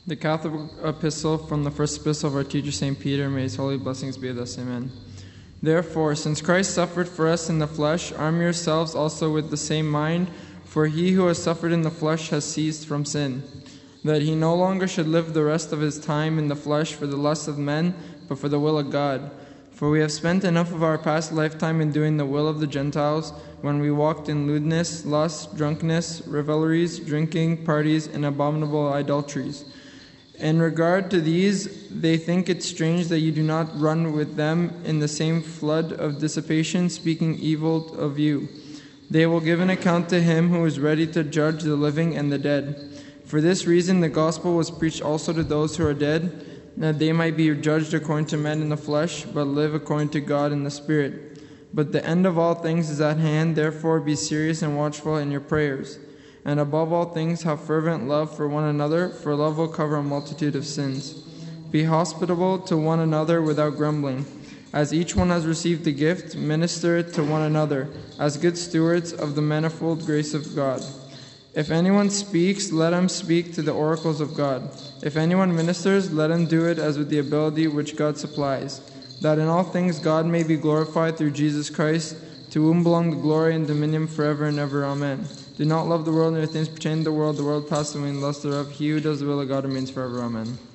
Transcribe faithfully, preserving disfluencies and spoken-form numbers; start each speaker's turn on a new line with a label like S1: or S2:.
S1: The Catholic Epistle from the first epistle of our teacher Saint Peter, may his holy blessings be with us. Amen. Therefore, since Christ suffered for us in the flesh, arm yourselves also with the same mind, for he who has suffered in the flesh has ceased from sin, that he no longer should live the rest of his time in the flesh for the lust of men, but for the will of God. For we have spent enough of our past lifetime in doing the will of the Gentiles, when we walked in lewdness, lust, drunkenness, revelries, drinking, parties, and abominable idolatries. In regard to these, they think it strange that you do not run with them in the same flood of dissipation, speaking evil of you. They will give an account to him who is ready to judge the living and the dead. For this reason the gospel was preached also to those who are dead, that they might be judged according to men in the flesh, but live according to God in the Spirit. But the end of all things is at hand, therefore be serious and watchful in your prayers. And above all things, have fervent love for one another, for love will cover a multitude of sins. Be hospitable to one another without grumbling. As each one has received a gift, minister it to one another, as good stewards of the manifold grace of God. If anyone speaks, let him speak to the oracles of God. If anyone ministers, let him do it as with the ability which God supplies, that in all things God may be glorified through Jesus Christ, to whom belong the glory and dominion forever and ever. Amen. Do not love the world, nor things pertaining to the world. The world passes away and the lust thereof. He who does the will of God remains forever. Amen.